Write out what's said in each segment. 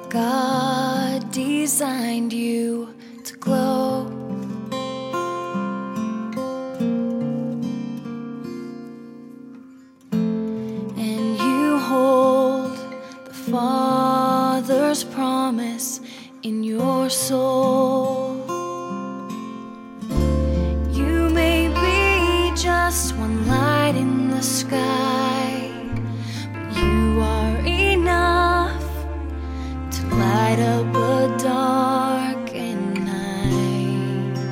God designed you to glow. And you hold the Father's promise in your soul. You may be just one light in the sky, but you are enough to light up a darkened night.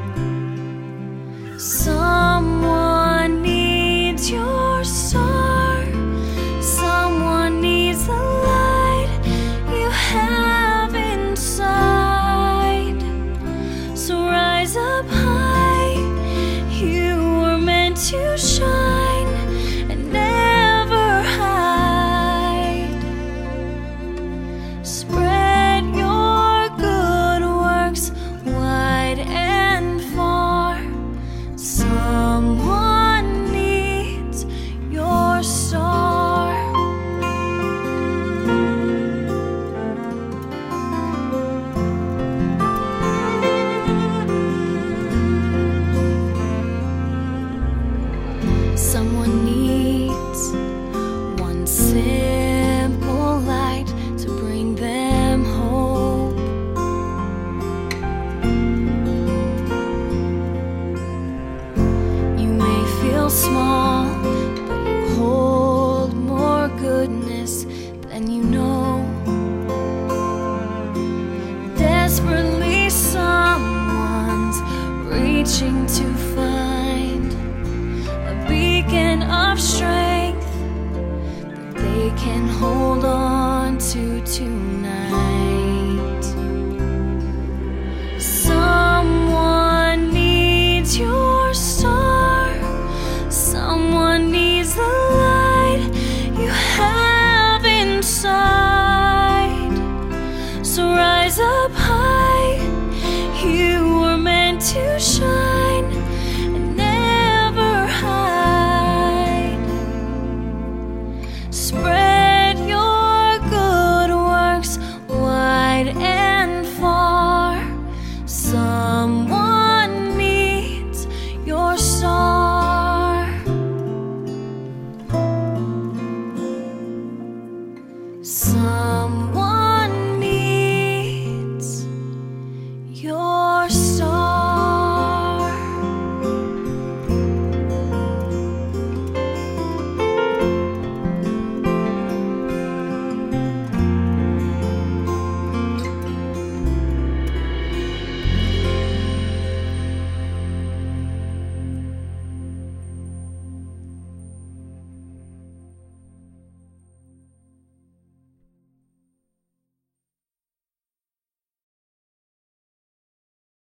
Someone needs your star. Someone needs the light you have inside. So rise up high. You were meant to shine and never hide. Spread your good works wide and far. Someone needs your star. Someone needs one simple light to bring them hope. You may feel small, but you hold more goodness than you know. Desperately, someone's reaching to find a beacon of strength that they can hold on to tonight.